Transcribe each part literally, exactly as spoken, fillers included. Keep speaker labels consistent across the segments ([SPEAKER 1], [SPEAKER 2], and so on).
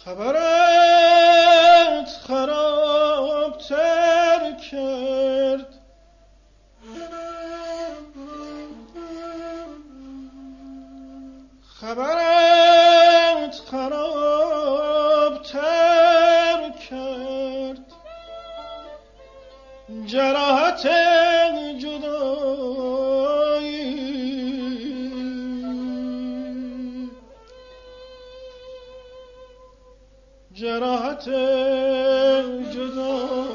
[SPEAKER 1] خبرت خرابتر کرد، خبرت خرابتر کرد، جراحت جدایی، جراحت جدایی.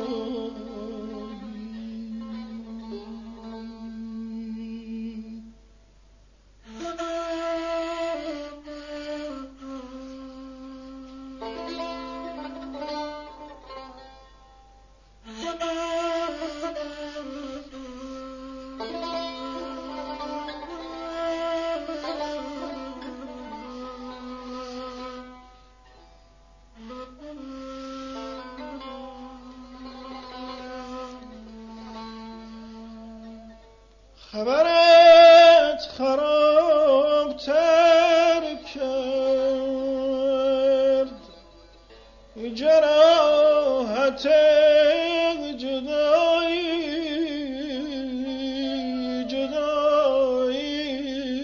[SPEAKER 1] خبرت خرابتر کرد، جراحت جدایی، جدایی.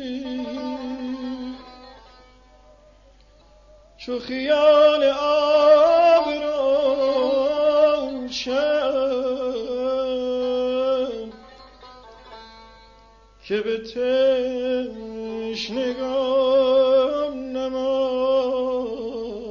[SPEAKER 1] چو خیال آب روشن که به تشنگان نماند،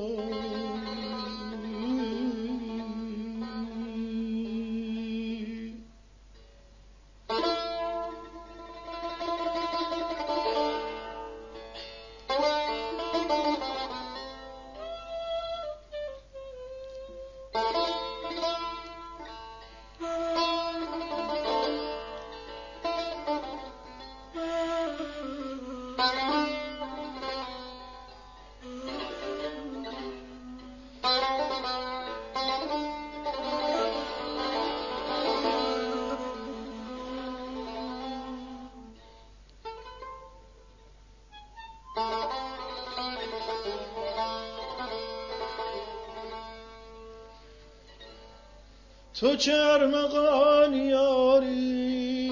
[SPEAKER 1] تو چه ارمغان یاری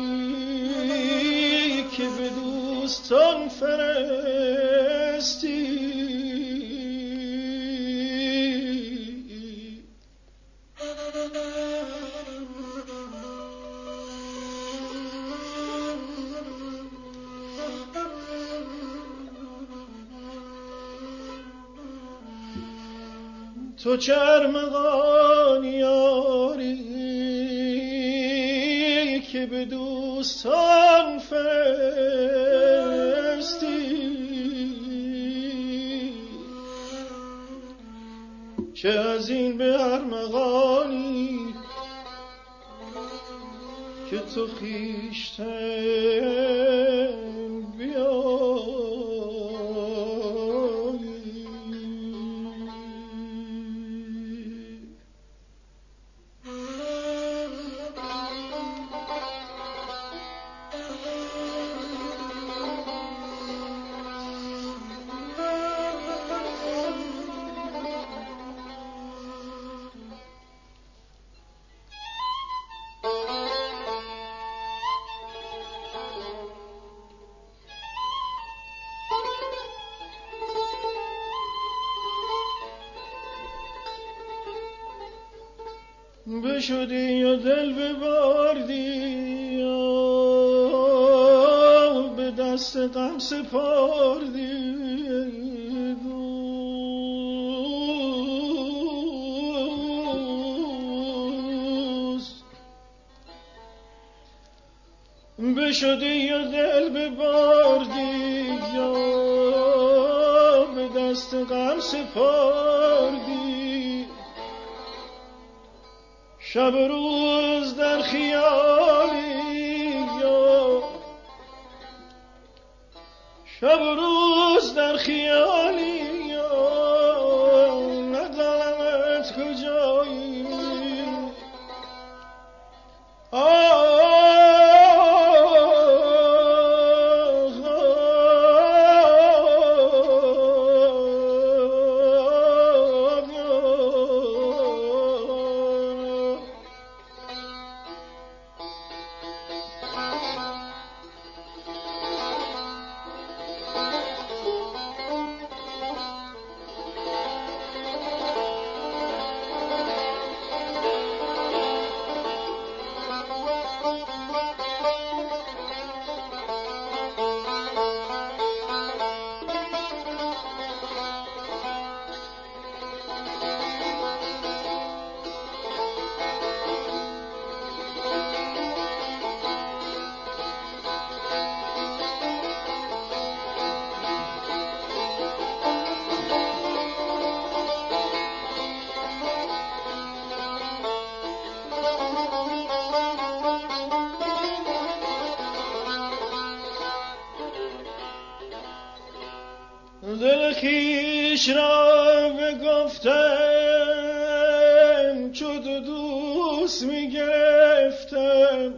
[SPEAKER 1] که به دوستان فرستی، تو چه ارمغان یاری که به دوستان فرستی، چه از این به ارمغانی که تو خویشتن بیایی. بشدی و دل ببردی و به دست غم سپردی، دوست بشدی و دل ببردی و به دست غم سپردی، شب روز در خیالی، شب روز در خیالی، ندانمت کجایی. دل خویش را بگفتم چو دو دوست می گرفتم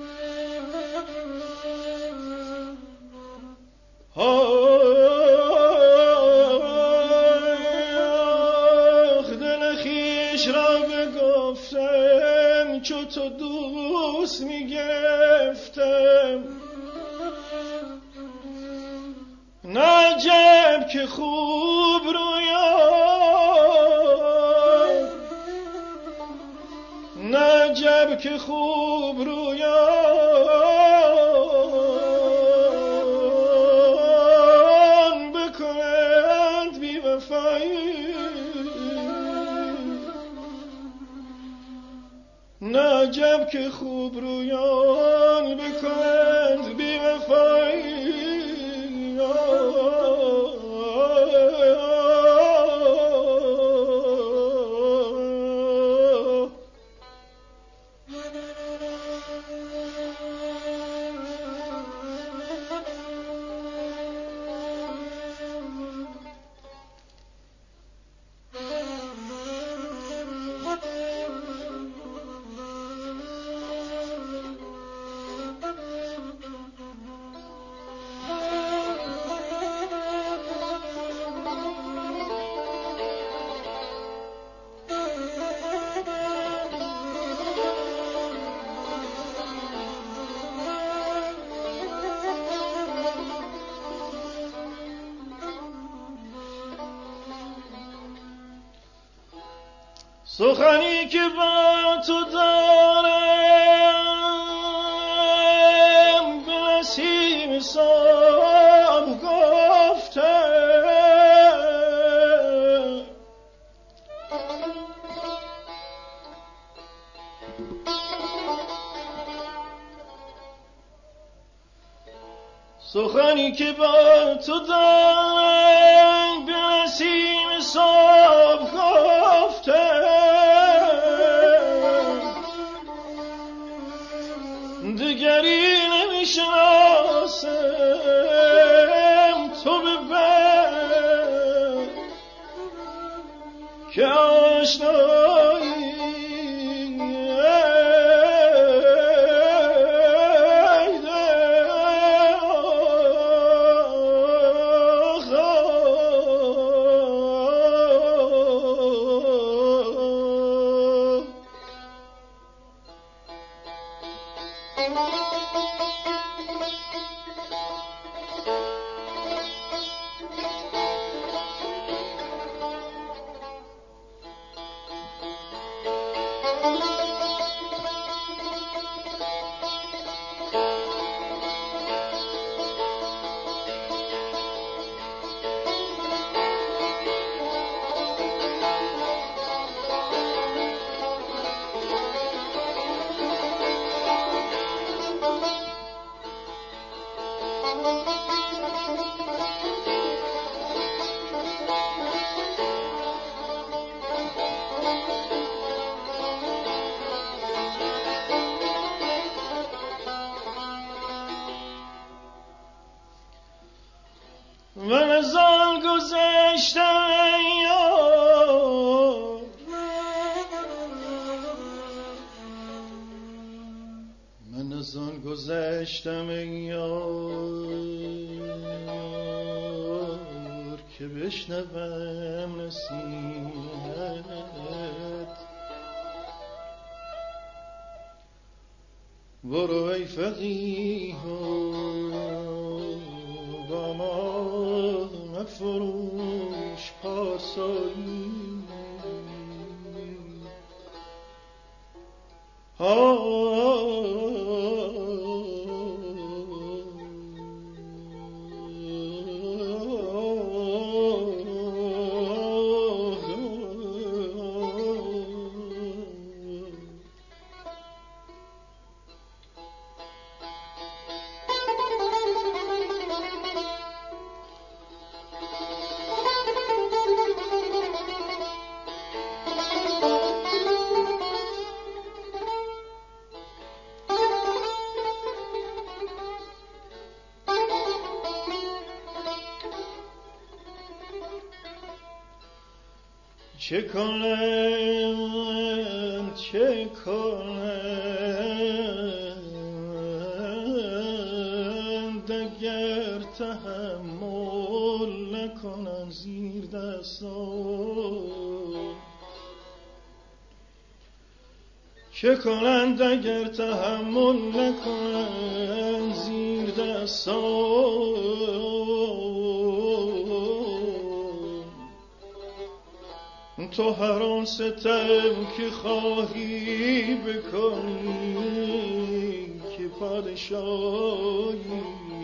[SPEAKER 1] آخ دل خویش را بگفتم چو تو دوست می گرفتم نعجب که خوب رویان نعجب که خوب رویان بکنند بی وفایی نعجب که خوب رویان بکنند بی وفایی سخنی که با تو دارم به نسیم صبح گفتم سخنی که با تو دارم به نسیم صبح گفتم دگری نمیشناسم تو ببر که آشنایی من از آن گذشتم یار من از آن گذشتم یار که بشنوم نصیحت برو ای فقیه با ما مفروش پارسایی چه کنم چه کنم دگر تحمل نکنم زیر دستان چه کنم دگر تحمل نکنم زیر دستان تو هر آن ستم که خواهی بکنی که پادشاهی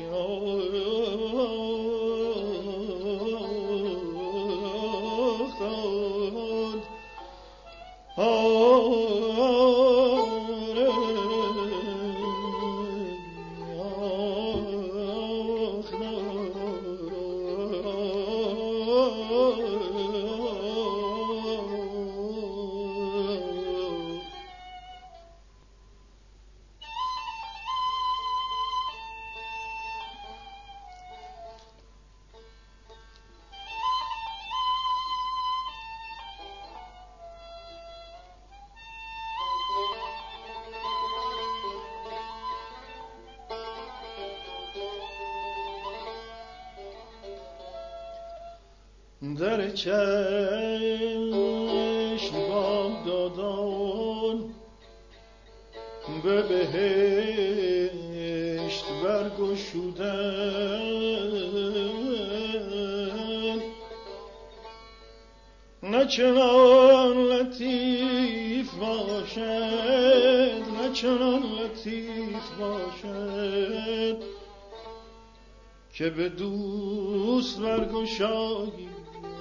[SPEAKER 1] در چشم بامدادان به بهشت برگشودن نه چنان لطیف باشد نه چنان لطیف باشد که به دوست برگشایی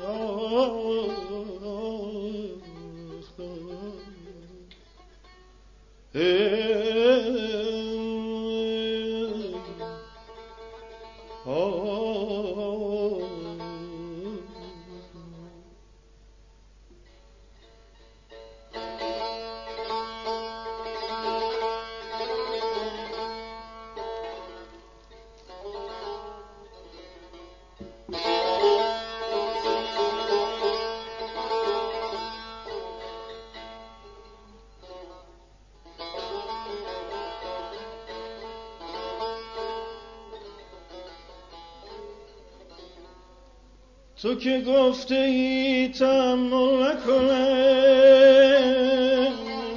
[SPEAKER 1] تو که گفته ای تحمل نکنم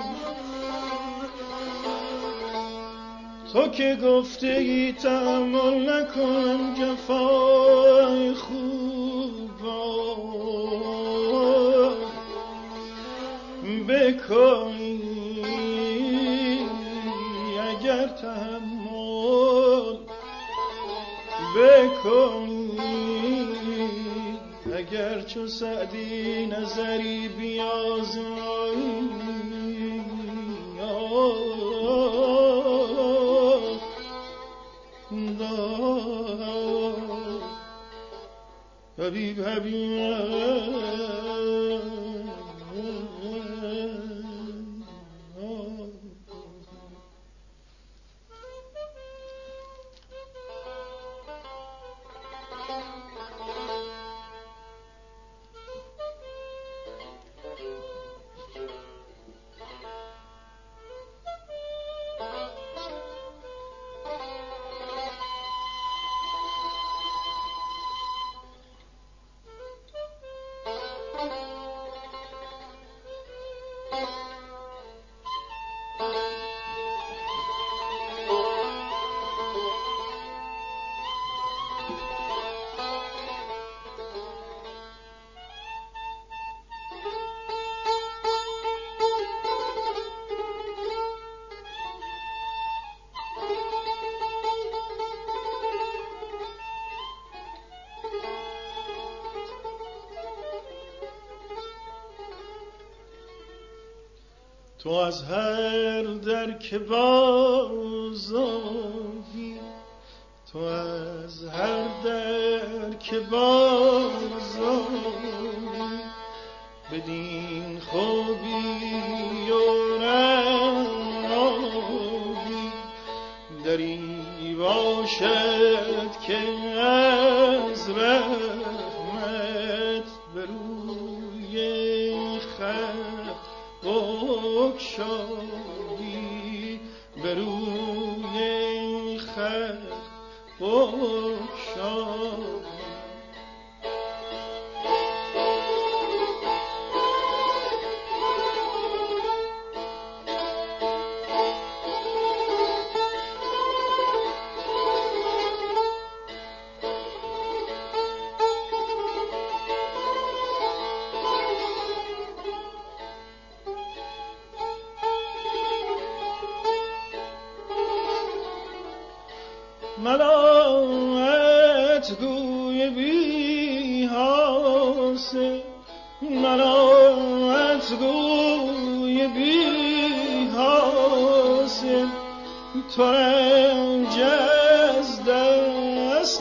[SPEAKER 1] تو که گفته ای تحمل نکنم جفای خوب بکنی اگر تحمل بکنی اگر چو سعدی نظری بیازمایی حبیب حبیب تو از هر در که بازآیی تو از هر در که بازآیی بدین خوبی و رعنایی دری باشد که از رحمت بروی بگشایی به روی خلق بگشایی. ملامت گوی بی حاصل، ملامت گوی بی حاصل، تو رنج از دست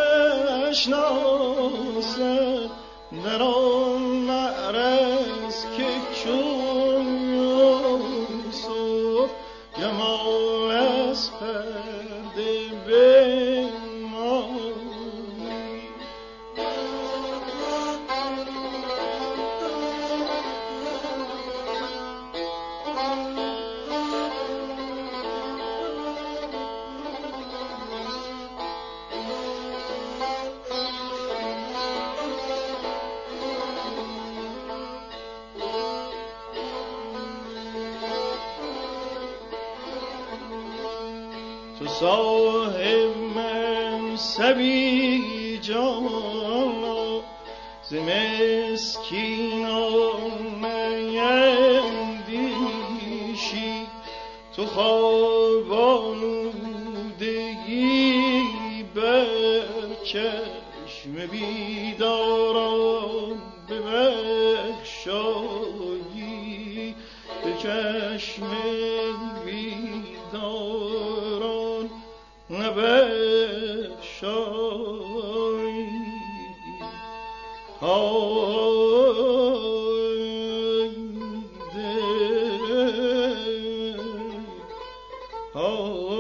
[SPEAKER 1] نشناسد، در آن معرض که چون یوسف گمان از پرده بمانی. تو صاحب منصبی جانا، ز مسکینان نیندیشی، تو خواب آلودگی بر چشم بیداران ببخشایی، به چشم بیداران نبخشایی. های دل، های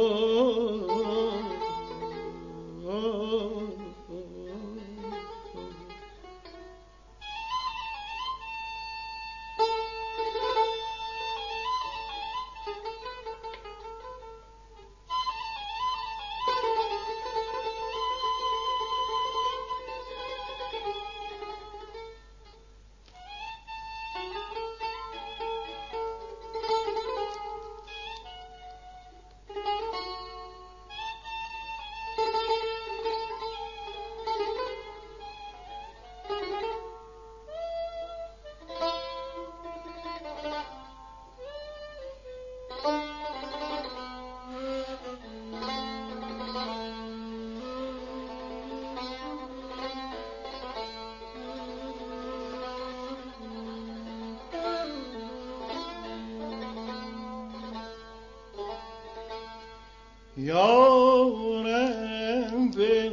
[SPEAKER 1] یارم به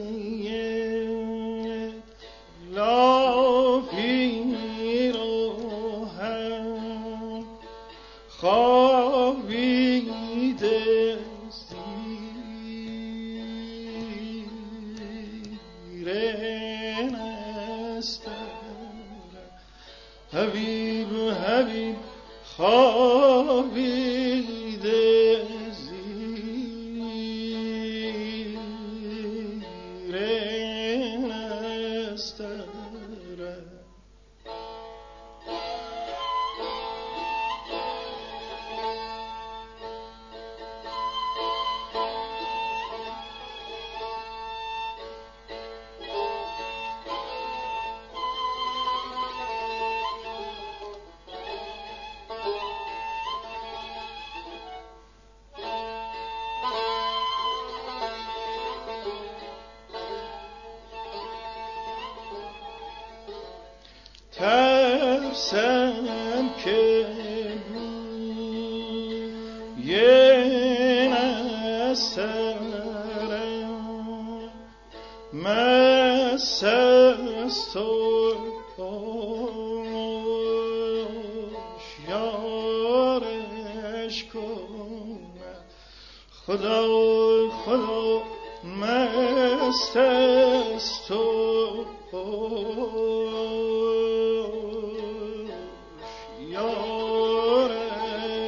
[SPEAKER 1] لافی رو هم خوابیده زیر نسترن، حبیب حبیب خوابیده ترسم که بوی نسترم، مست است و یارش کند، خدا خدا مست است و یارش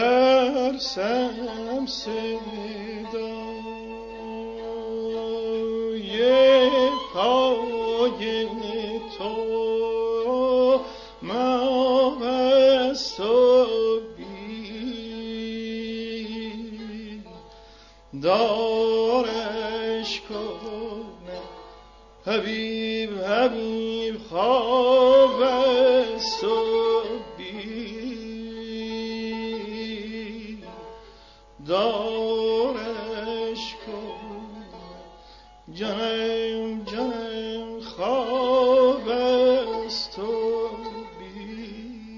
[SPEAKER 1] ترسم صدای پای تو مبست و بی دارش کنه حبیب حبیب خواب است و بی دارش کنه جنم جنم خواب است و بی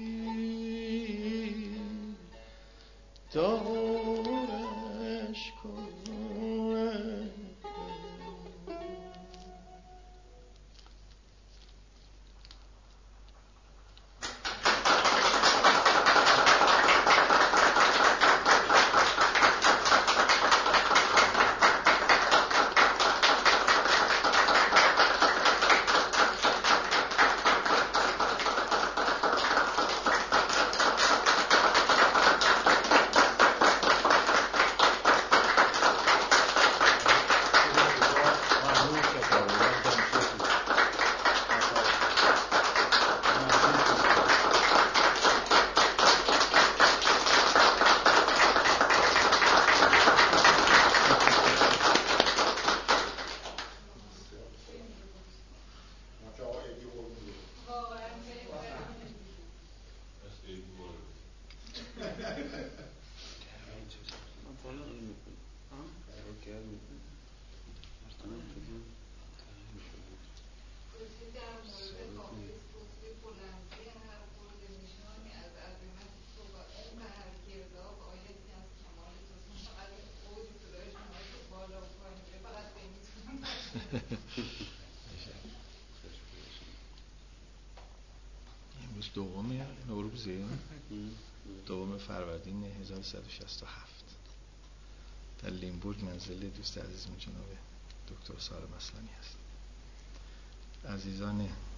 [SPEAKER 1] دارش کنه.
[SPEAKER 2] امروز دوم نوروزه دوم فروردین هزار و سیصد و شصت و هفت در لیمبورگ منزل دوست عزیزمون جناب دکتر سارا مسلانی است. عزیزان